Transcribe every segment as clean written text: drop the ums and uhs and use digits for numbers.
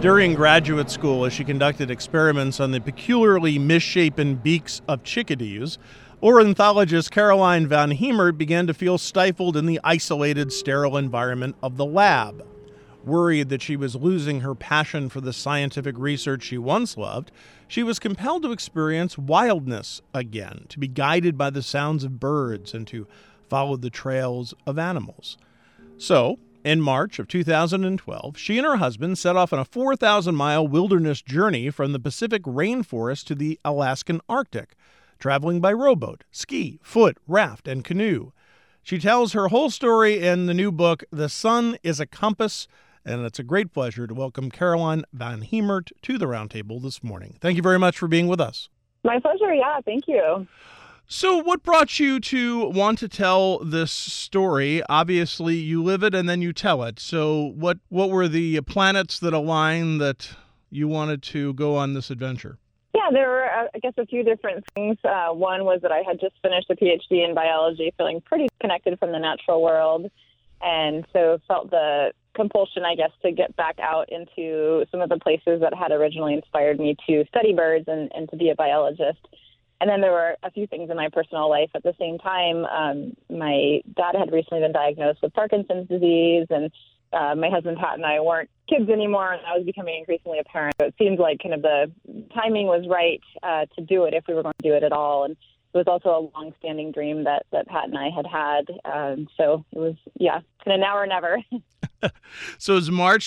During graduate school, as she conducted experiments on the peculiarly misshapen beaks of chickadees, ornithologist Caroline van Hemert began to feel stifled in the isolated, sterile environment of the lab. Worried that she was losing her passion for the scientific research she once loved, she was compelled to experience wildness again, to be guided by the sounds of birds and to follow the trails of animals. So, in March of 2012, she and her husband set off on a 4,000-mile wilderness journey from the Pacific rainforest to the Alaskan Arctic, traveling by rowboat, ski, foot, raft, and canoe. She tells her whole story in the new book, The Sun is a Compass, and it's a great pleasure to welcome Caroline van Hemert to the Roundtable this morning. Thank you very much for being with us. My pleasure. Yeah, thank you. So what brought you to want to tell this story? Obviously, you live it and then you tell it. So what were the planets that aligned that you wanted to go on this adventure? Yeah, there were, I guess, a few different things. One was that I had just finished a PhD in biology, feeling pretty connected from the natural world, and so felt the compulsion, I guess, to get back out into some of the places that had originally inspired me to study birds and to be a biologist. And then there were a few things in my personal life at the same time. My dad had recently been diagnosed with Parkinson's disease, and my husband Pat and I weren't kids anymore, and that was becoming increasingly apparent. So it seemed like kind of the timing was right to do it if we were going to do it at all. And it was also a long-standing dream that Pat and I had. So it was, kind of now or never. So it was March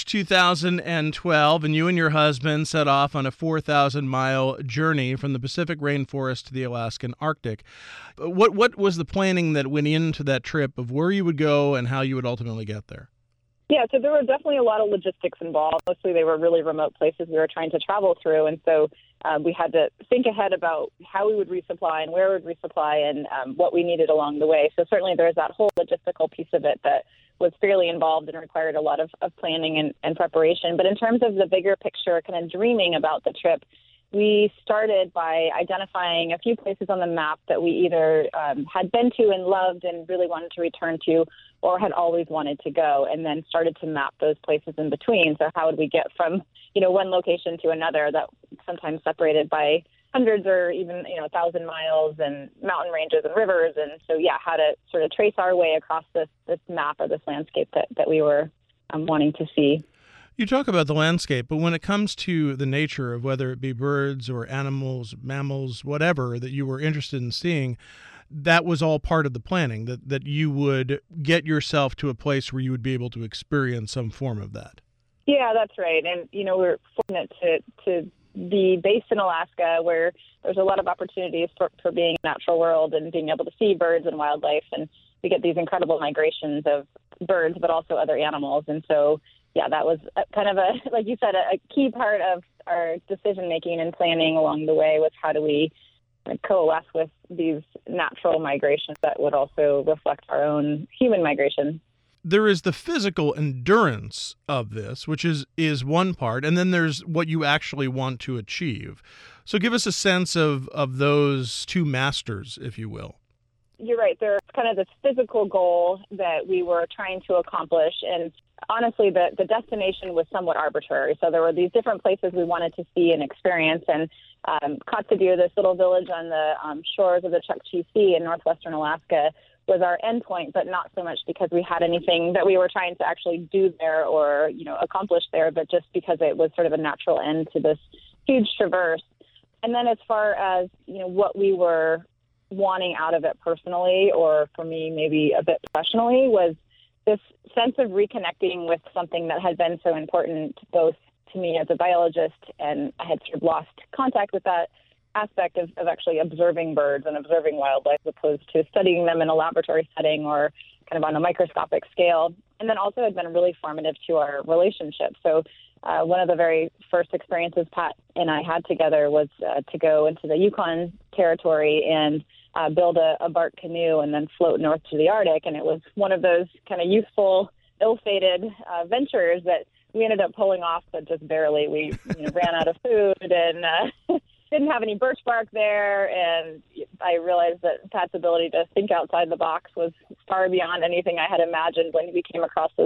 2012, and you and your husband set off on a 4,000-mile journey from the Pacific rainforest to the Alaskan Arctic. What was the planning that went into that trip of where you would go and how you would ultimately get there? Yeah, so there were definitely a lot of logistics involved. Mostly they were really remote places we were trying to travel through, and so we had to think ahead about how we would resupply and where we would resupply and what we needed along the way. So certainly there was that whole logistical piece of it that was fairly involved and required a lot of planning and preparation. But in terms of the bigger picture, kind of dreaming about the trip, we started by identifying a few places on the map that we either had been to and loved and really wanted to return to, or had always wanted to go, and then started to map those places in between. So how would we get from, one location to another that sometimes separated by hundreds or even, 1,000 miles and mountain ranges and rivers. And so, how to sort of trace our way across this map or this landscape that we were wanting to see. You talk about the landscape, but when it comes to the nature of whether it be birds or animals, mammals, whatever that you were interested in seeing, that was all part of the planning, that you would get yourself to a place where you would be able to experience some form of that. Yeah, that's right. And, we're fortunate to be based in Alaska, where there's a lot of opportunities for being in the natural world and being able to see birds and wildlife. And we get these incredible migrations of birds, but also other animals. And so, that was kind of like you said, a key part of our decision-making and planning along the way was how do we coalesce with these natural migrations that would also reflect our own human migration. There is the physical endurance of this, which is one part, and then there's what you actually want to achieve. So give us a sense of those two masters, if you will. You're right. There's kind of this physical goal that we were trying to accomplish, and honestly, the destination was somewhat arbitrary. So there were these different places we wanted to see and experience, and Kotzebue, this little village on the shores of the Chukchi Sea in northwestern Alaska, was our endpoint, but not so much because we had anything that we were trying to actually do there or, accomplish there, but just because it was sort of a natural end to this huge traverse. And then as far as, what we were wanting out of it personally, or for me, maybe a bit professionally, was this sense of reconnecting with something that had been so important both to me as a biologist, and I had sort of lost contact with that aspect of actually observing birds and observing wildlife as opposed to studying them in a laboratory setting or kind of on a microscopic scale. And then also had been really formative to our relationship. So one of the very first experiences Pat and I had together was to go into the Yukon territory and build a bark canoe and then float north to the Arctic. And it was one of those kind of youthful, ill-fated ventures that we ended up pulling off, but just barely. We ran out of food and didn't have any birch bark there, and I realized that Pat's ability to think outside the box was far beyond anything I had imagined when we came across this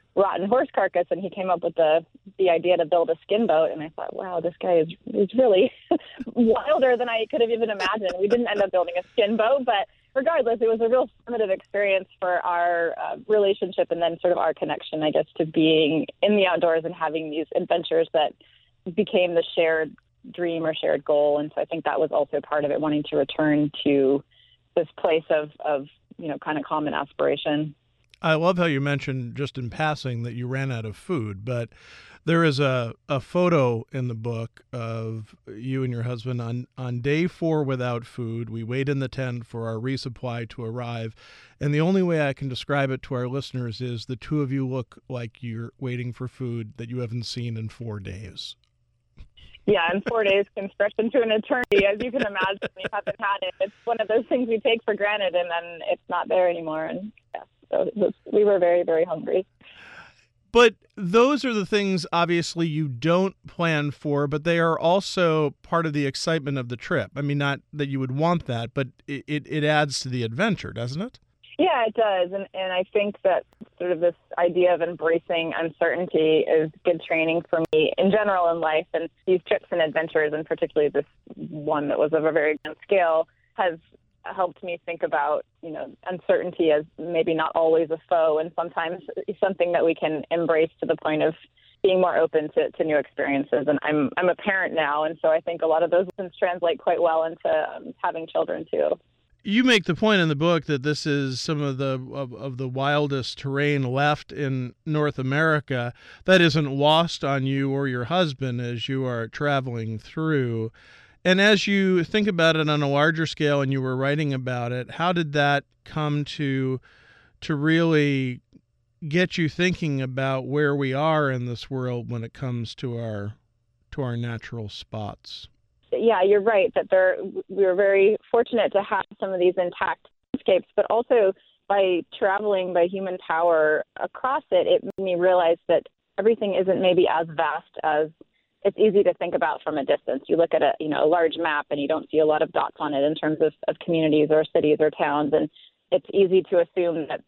rotten horse carcass, and he came up with the idea to build a skin boat. And I thought, wow, this guy is really wilder than I could have even imagined. We didn't end up building a skin boat, but regardless, it was a real formative experience for our relationship, and then sort of our connection, I guess, to being in the outdoors and having these adventures that became the shared dream or shared goal. And so I think that was also part of it, wanting to return to this place of kind of common aspiration. I love how you mentioned just in passing that you ran out of food, but there is a photo in the book of you and your husband on day 4 without food. We wait in the tent for our resupply to arrive. And the only way I can describe it to our listeners is the two of you look like you're waiting for food that you haven't seen in 4 days. Yeah, and 4 days can stretch into an eternity, as you can imagine when you haven't had it. It's one of those things we take for granted, and then it's not there anymore. And yeah, so we were very, very hungry. But those are the things, obviously, you don't plan for, but they are also part of the excitement of the trip. I mean, not that you would want that, but it adds to the adventure, doesn't it? Yeah, it does. And I think that sort of this idea of embracing uncertainty is good training for me in general in life. And these trips and adventures, and particularly this one that was of a very grand scale, has helped me think about, uncertainty as maybe not always a foe, and sometimes something that we can embrace to the point of being more open to new experiences. And I'm a parent now, and so I think a lot of those lessons translate quite well into having children too. You make the point in the book that this is some of the wildest terrain left in North America. That isn't lost on you or your husband as you are traveling through. And as you think about it on a larger scale and you were writing about it, how did that come to really get you thinking about where we are in this world when it comes to our natural spots? Yeah, you're right that we were very fortunate to have some of these intact landscapes, but also by traveling by human power across it, it made me realize that everything isn't maybe as vast as it's easy to think about from a distance. You look at a large map and you don't see a lot of dots on it in terms of communities or cities or towns, and it's easy to assume that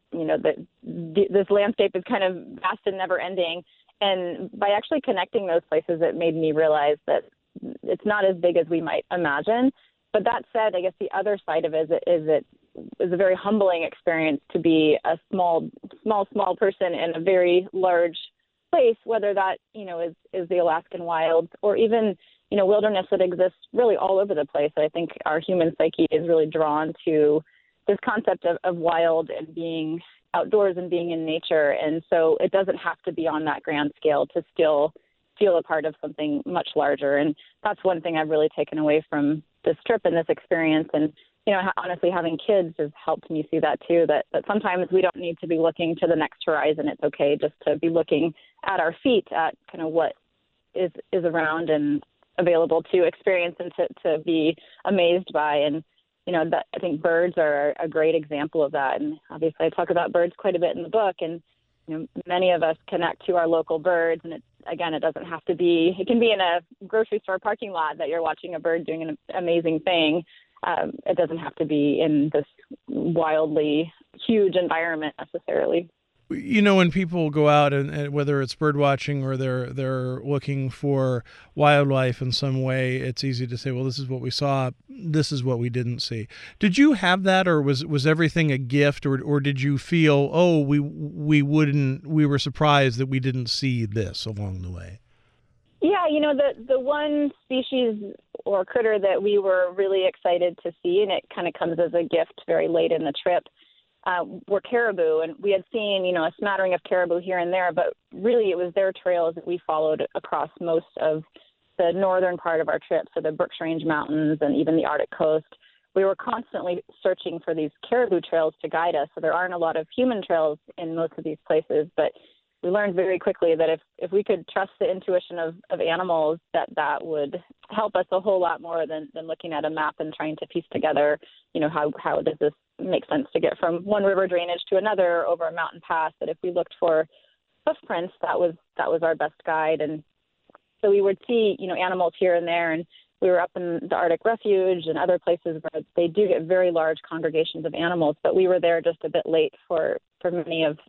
this landscape is kind of vast and never ending. And by actually connecting those places, it made me realize that it's not as big as we might imagine. But that said, I guess the other side of it is a very humbling experience to be a small person in a very large place, whether that, is the Alaskan wilds or even, wilderness that exists really all over the place. I think our human psyche is really drawn to this concept of wild and being outdoors and being in nature. And so it doesn't have to be on that grand scale to still feel a part of something much larger. And that's one thing I've really taken away from this trip and this experience. And, honestly, having kids has helped me see that too, that sometimes we don't need to be looking to the next horizon. It's okay just to be looking at our feet at kind of what is around and available to experience and to be amazed by. And, that I think birds are a great example of that. And obviously I talk about birds quite a bit in the book, and, many of us connect to our local birds, and it doesn't have to be, it can be in a grocery store parking lot that you're watching a bird doing an amazing thing. It doesn't have to be in this wildly huge environment necessarily. When people go out and whether it's bird watching or they're looking for wildlife in some way, it's easy to say, well, this is what we saw, this is what we didn't see. Did you have that, or was everything a gift, or did you feel, we were surprised that we didn't see this along the way? Yeah, the one species or critter that we were really excited to see, and it kind of comes as a gift very late in the trip, were caribou. And we had seen, a smattering of caribou here and there, but really it was their trails that we followed across most of the northern part of our trip, so the Brooks Range Mountains and even the Arctic coast. We were constantly searching for these caribou trails to guide us. So there aren't a lot of human trails in most of these places, but we learned very quickly that if we could trust the intuition of animals, that would help us a whole lot more than looking at a map and trying to piece together, how does this make sense to get from one river drainage to another over a mountain pass. That if we looked for hoof prints, that was our best guide. And so we would see, animals here and there. And we were up in the Arctic Refuge and other places where they do get very large congregations of animals, but we were there just a bit late for many of,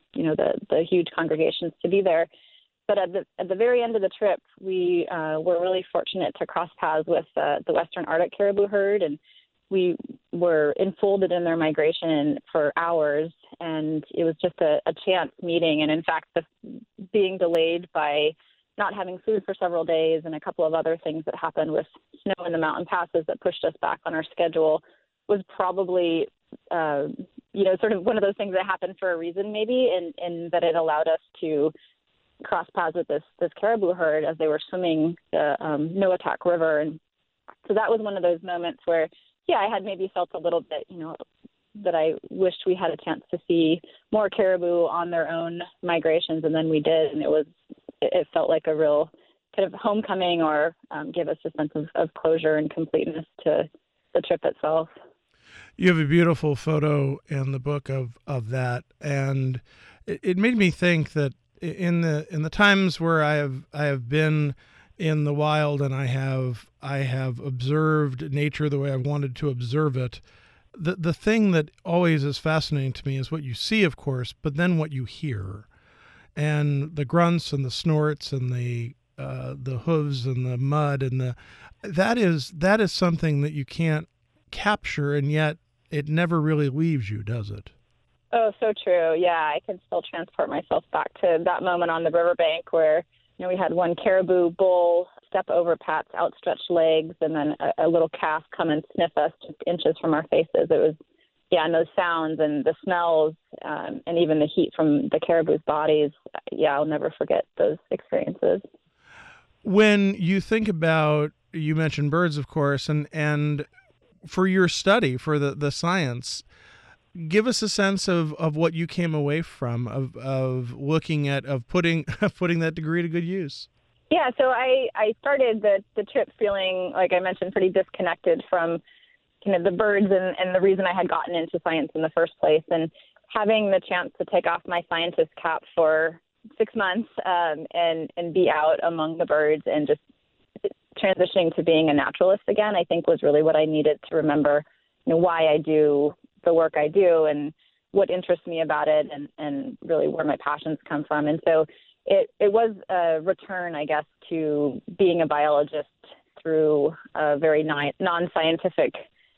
the huge congregations to be there. But at the very end of the trip, we were really fortunate to cross paths with the Western Arctic caribou herd, and we were enfolded in their migration for hours, and it was just a chance meeting. And in fact, being delayed by not having food for several days and a couple of other things that happened with snow in the mountain passes that pushed us back on our schedule was probably, sort of one of those things that happened for a reason maybe, and that it allowed us to cross paths with this caribou herd as they were swimming the Noatak River. And so that was one of those moments where, I had maybe felt a little bit, that I wished we had a chance to see more caribou on their own migrations, and then we did, and it felt like a real kind of homecoming, or gave us a sense of closure and completeness to the trip itself. You have a beautiful photo in the book of that, and it made me think that in the times where I have been in the wild and I have observed nature the way I've wanted to observe it, the thing that always is fascinating to me is what you see, of course, but then what you hear. And the grunts and the snorts and the hooves and the mud and that is something that you can't capture, and yet it never really leaves you, does it? Oh, so true. Yeah, I can still transport myself back to that moment on the riverbank where we had one caribou bull step over Pat's outstretched legs, and then a little calf come and sniff us just inches from our faces. It was, and those sounds and the smells, and even the heat from the caribou's bodies. I'll never forget those experiences. When you think about, you mentioned birds, of course, and for your study, for the science, give us a sense of what you came away from, of looking at, of putting that degree to good use. Yeah, so I started the trip feeling, like I mentioned, pretty disconnected from kind of the birds and the reason I had gotten into science in the first place. And having the chance to take off my scientist cap for 6 months and be out among the birds and just transitioning to being a naturalist again, I think was really what I needed to remember, why I do the work I do and what interests me about it, and really where my passions come from. And so it was a return, I guess, to being a biologist through a very non-scientific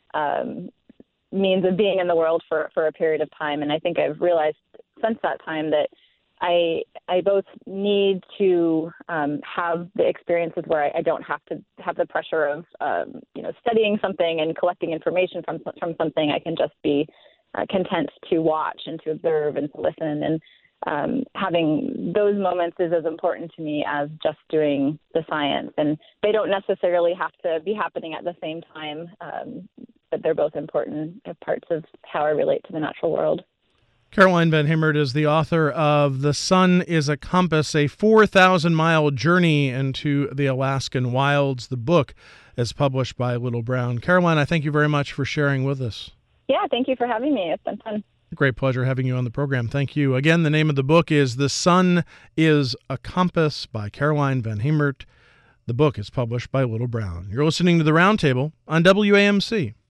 means of being in the world for a period of time. And I think I've realized since that time that I both need to have the experiences where I don't have to have the pressure of studying something and collecting information from something. I can just be content to watch and to observe and to listen. And having those moments is as important to me as just doing the science. And they don't necessarily have to be happening at the same time, but they're both important parts of how I relate to the natural world. Caroline Van Himert is the author of The Sun is a Compass, a 4,000-mile journey into the Alaskan wilds. The book is published by Little Brown. Caroline, I thank you very much for sharing with us. Yeah, thank you for having me. It's been fun. Great pleasure having you on the program. Thank you. Again, the name of the book is The Sun is a Compass by Caroline Van Himert. The book is published by Little Brown. You're listening to The Roundtable on WAMC.